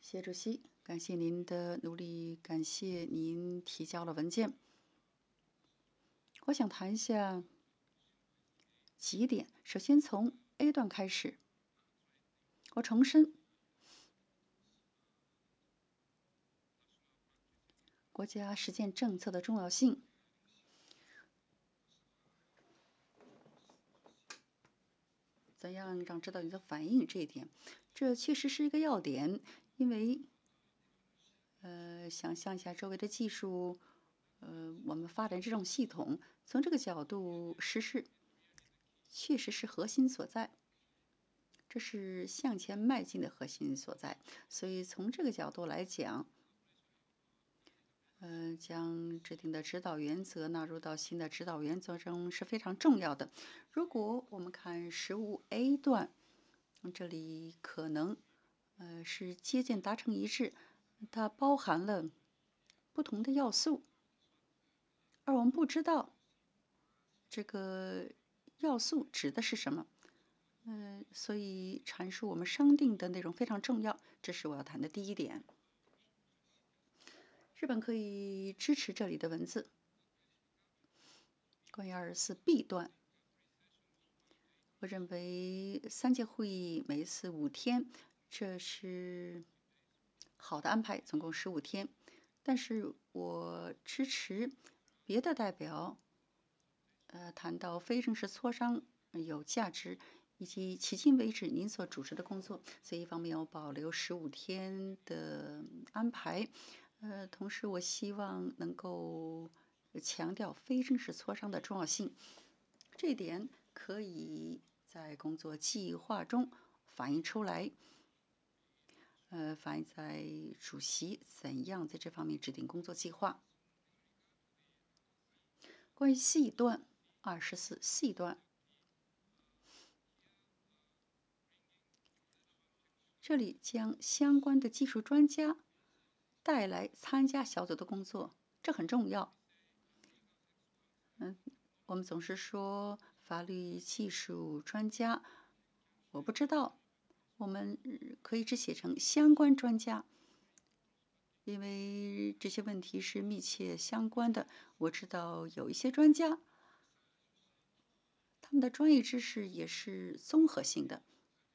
谢主席，感谢您的努力，感谢您提交了文件。我想谈一下几点。首先从 A 段开始，我重申国家实践政策的重要性。怎样让指导员反映这一点？这确实是一个要点，因为想象一下周围的技术，我们发展这种系统，从这个角度实施，确实是核心所在。这是向前迈进的核心所在，所以从这个角度来讲，将制定的指导原则纳入到新的指导原则中是非常重要的。如果我们看15A 段，这里可能是接近达成一致，它包含了不同的要素，而我们不知道这个要素指的是什么。所以阐述我们商定的内容非常重要，这是我要谈的第一点。日本可以支持这里的文字。关于24B 段，我认为3届会议每一次5天，这是好的安排，总共15天。但是我支持别的代表，谈到非正式磋商有价值。以及迄今为止您所主持的工作，所以一方面我保留15天的安排，同时我希望能够强调非正式磋商的重要性，这一点可以在工作计划中反映出来，反映在主席怎样在这方面制定工作计划。关于 C 段24C 段。这里将相关的技术专家带来参加小组的工作，这很重要。我们总是说法律技术专家，我不知道，我们可以只写成相关专家，因为这些问题是密切相关的。我知道有一些专家，他们的专业知识也是综合性的。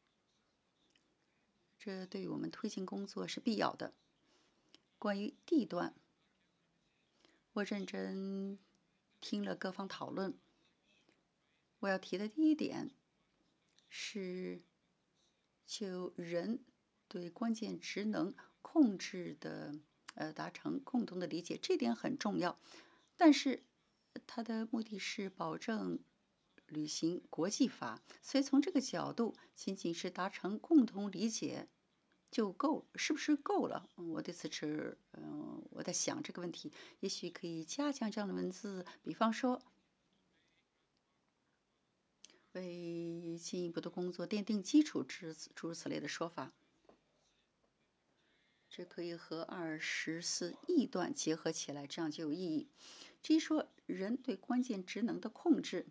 这对于我们推进工作是必要的。关于D段，我认真听了各方讨论。我要提的第一点是就人对关键职能控制的达成共同的理解，这点很重要。但是它的目的是保证履行国际法，所以从这个角度，仅仅是达成共同理解就够，是不是够了？我对此持我在想这个问题，也许可以加强这样的文字，比方说为进一步的工作奠定基础诸如此类的说法。这可以和24E 段结合起来，这样就有意义。至于说人对关键职能的控制，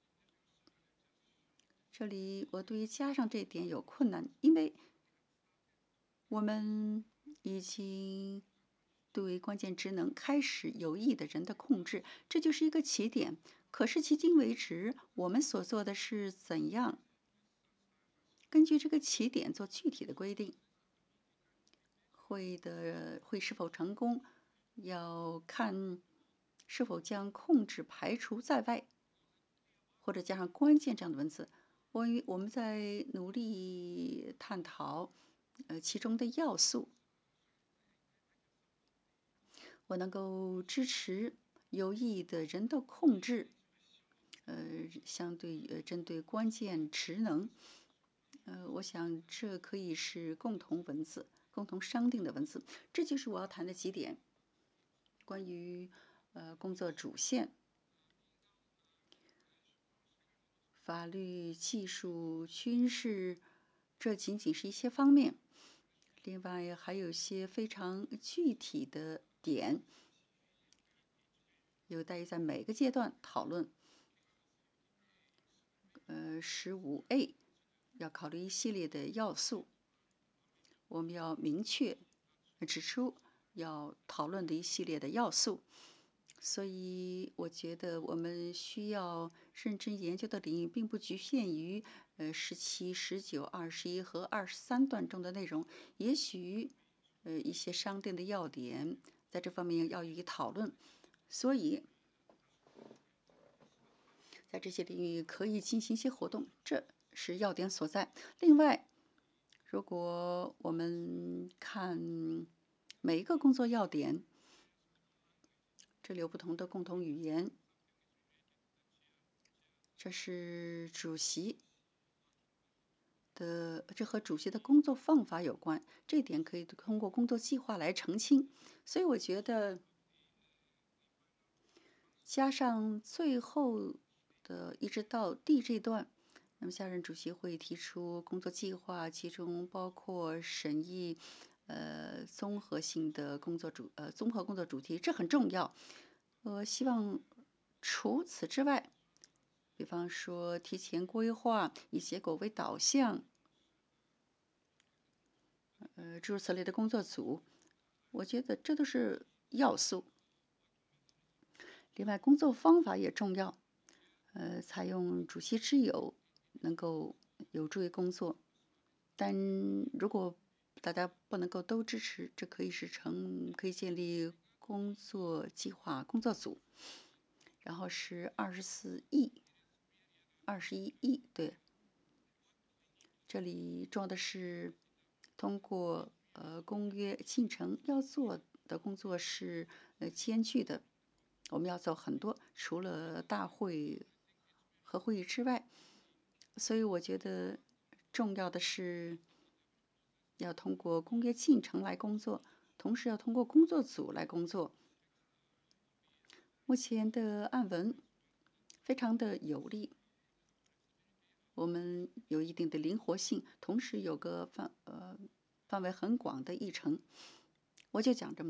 这里我对于加上这一点有困难，因为我们已经对关键职能开始有意的人的控制，这就是一个起点。可是迄今为止，我们所做的是怎样根据这个起点做具体的规定？会是否成功，要看是否将控制排除在外，或者加上关键这样的文字。我们在努力探讨其中的要素。我能够支持有意的人的控制，相对针对关键职能，我想这可以是共同文字、共同商定的文字。这就是我要谈的几点，关于工作主线、法律、技术、军事，这仅仅是一些方面。另外还有一些非常具体的点，有待于在每个阶段讨论。15A 要考虑一系列的要素，我们要明确指出要讨论的一系列的要素。所以我觉得我们需要认真研究的领域，并不局限于17、19、21和23段中的内容，也许一些商定的要点，在这方面要予以讨论。所以在这些领域可以进行一些活动，这是要点所在。另外，如果我们看每一个工作要点，这里有不同的共同语言，这是主席的，这和主席的工作方法有关，这一点可以通过工作计划来澄清。所以我觉得加上最后的一直到 D 这段，那么下任主席会提出工作计划，其中包括审议综合性的综合工作主题，这很重要。希望除此之外，比方说提前规划，以结果为导向，诸如此类的工作组，我觉得这都是要素。另外，工作方法也重要，采用主席之友能够有助于工作，但如果大家不能够都支持，这可以建立工作计划工作组，然后是21E，对，这里重要的是通过公约进程要做的工作是艰巨的，我们要做很多，除了大会和会议之外，所以我觉得重要的是要通过公约进程来工作，同时要通过工作组来工作。目前的案文非常的有利，我们有一定的灵活性，同时有个范围很广的议程。我就讲这么。